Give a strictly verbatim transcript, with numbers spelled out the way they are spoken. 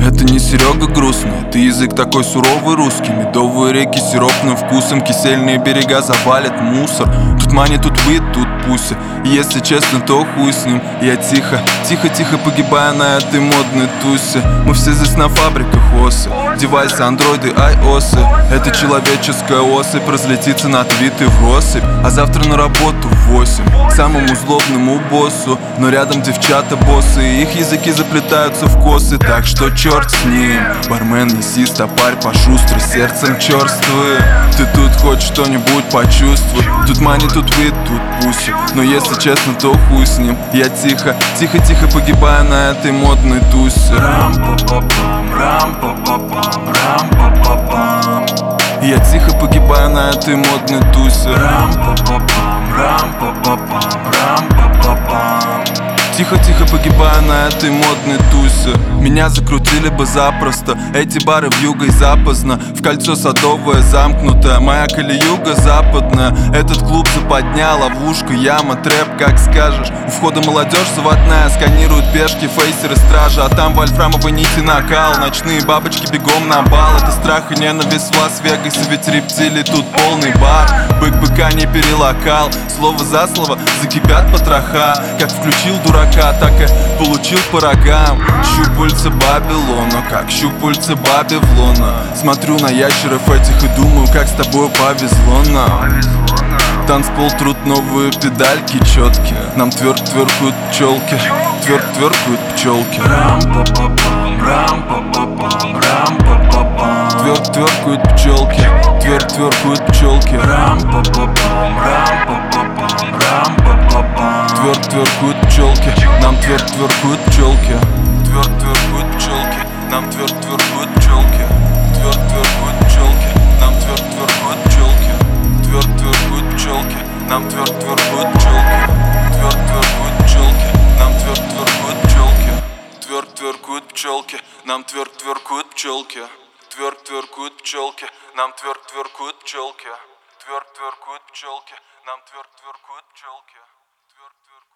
Это не Серега грустный, ты язык такой суровый русский. Медовые реки с сиропным вкусом, кисельные берега завалят мусор. Тут мани, тут вид, тут пуся. И если честно, то хуй с ним. Я тихо, тихо-тихо погибаю на этой модной тусе. Мы все здесь на фабриках осы. Девайсы, андроиды, айосы. Это человеческая особь разлетится на твиты в россыпь. А завтра на работу в восемь к самому злобному боссу. Но рядом девчата боссы, и их языки заплетаются в косы. Так что черт с ним. Бармен, неси стопарь пошустрый, сердцем черствый. Ты тут хоть что-нибудь почувствуй. Тут мани, тут вид, тут пуси. Но если честно, то хуй с ним. Я тихо, тихо-тихо погибаю на этой модной тусе. Рам-па-па-пам, рам-па-па-пам, рам-па-па-пам. Я тихо погибаю на этой модной тусе. Рам-па-па-пам, рам-па-па-пам, рам-па-па-пам. Тихо-тихо погибаю на этой модной тусе. Меня закрутили бы запросто. Эти бары вьюга и запоздно. В кольцо садовое замкнутое. Моя колеюга западная. Этот клуб западня, ловушка, яма, трэп, как скажешь. У входа молодежь заводная. Сканируют пешки, фейсеры, стражи. А там вольфрамовые нити накал. Ночные бабочки бегом на бал. Это страх и ненависть в Лас-Вегасе. Ведь рептилий тут полный бар. Бык быка не перелокал. Слово за слово закипят потроха. Как включил дурака, так и получил по рогам. Щупальца Бабилона, как щупальца Бабилона. Смотрю на ящеров этих и думаю, как с тобой повезло нам. Танцпол, труд, новые педальки четкие. Нам тверк-тверкают пчелки, тверк-тверкают пчелки. Рам-па-па-пам, рам-па-па-пам, рам-па-па-пам. Тверк-тверкают пчелки, тверк-тверкают пчелки. Рам-па-па-пам, рам-па-па-пам, рам-па-па-пам. Тверк-тверкают пчелки, нам тверк-тверкают пчелки. Тверк-тверкают пчелки, нам тверк-тверкают пчелки. Тверк-тверкают пчелки, нам тверк-тверкают пчелки. Тверк-тверкают пчелки, нам тверк-тверкают пчелки. Тверк-тверкают пчелки, нам тверк-тверкают пчелки. Тверк-тверкают пчелки, нам тверк-тверкают пчелки. Тверк-тверкают пчелки, нам тверк-тверкают пчелки. Тверк-тверкают пчелки, нам тверк-тверкают пчелки. Тверк-тверкают